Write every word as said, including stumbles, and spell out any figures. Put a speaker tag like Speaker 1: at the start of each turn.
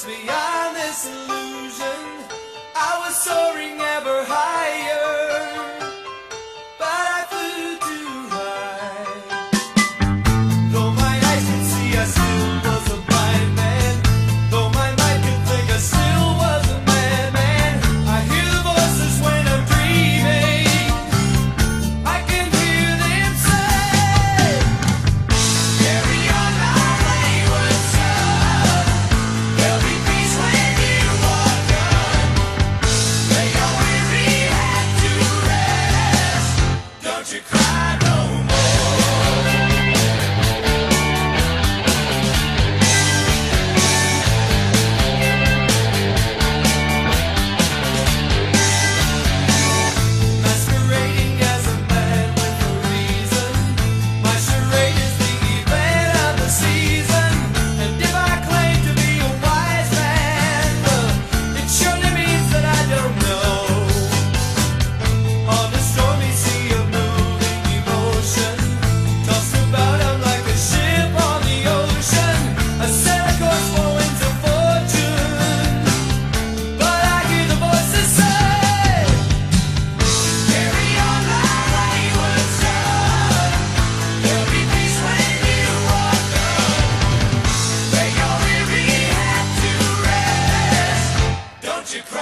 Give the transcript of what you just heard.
Speaker 1: just beyond this illusion. I was soaring ever higher, but I flew too high. Though my eyes could see, I still was a blind man. Though my mind could think, I still was a madman. I hear the voices when I'm dreaming. I can hear them say, carry on my wayward son. There'll be peace when you are done. Lay your weary head to rest. Don't you cry no more. Masquerading as a man with a reason. My charade is the event of the season. And if I claim to be a wise man, well, it surely means that I don't know. On a stormy sea of moving emotion, tossed about I'm like a ship on the ocean. I set a course for winds of fortune, but I hear the voices say, carry on my wayward son. There'll be peace when you are done. Lay your weary head to rest. Don't you cry